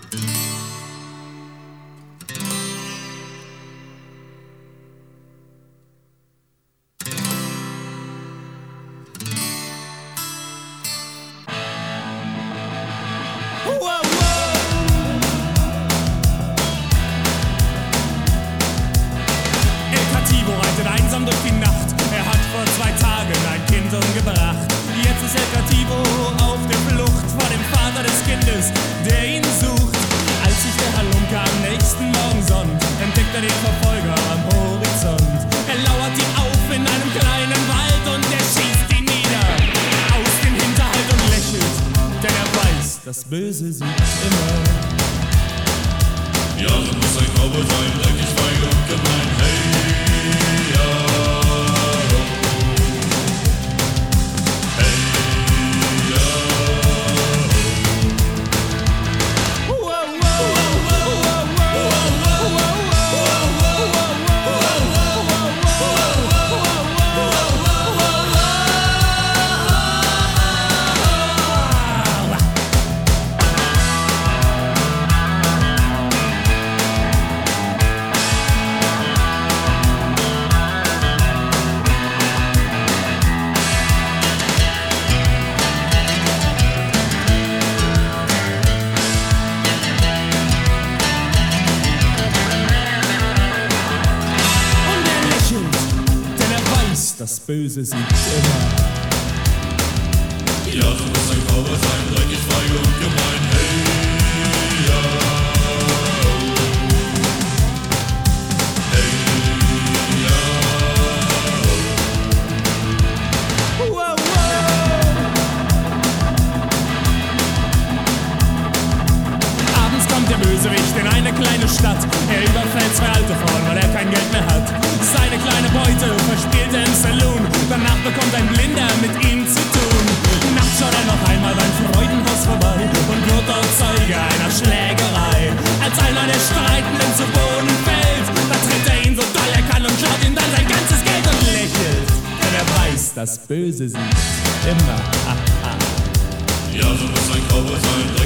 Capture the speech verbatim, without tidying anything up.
Durch die Nacht, er hat vor zwei Tagen ein Kind umgebracht. Jetzt ist El Cativo auf der Flucht vor dem Vater des Kindes, der ihn sucht. Als sich der Halunke am nächsten Morgen sonnt, entdeckt er den Verfolger am Horizont. Er lauert ihm auf in einem kleinen Wald und er schießt ihn nieder aus dem Hinterhalt und lächelt, denn er weiß, das Böse siegt immer. Ja, so muss ein Cowboy sein, dreckig, feige und gemein, hey, ja. Das Böse siegt immer. Ja, so muss ein Cowboy sein, dreckig, feige und gemein, hey, ja. Hey, ja. Wow, wow. Abends kommt der Bösewicht in eine kleine Stadt. Er überfällt zwei alte Frauen, weil er kein Geld mehr hat. Seine kleine Beute verspielt er im Saloon. Danach bekommt ein Blinder mit ihm zu tun. Nachts schaut er noch einmal beim Freudenhaus vorbei und wird dort Zeuge einer Schlägerei. Als einer der Streitenden zu Boden fällt, da tritt er ihn so doll er kann und klaut ihm dann sein ganzes Geld und lächelt. Denn er weiß, das Böse siegt immer. Ja, so muss ein Cowboy sein.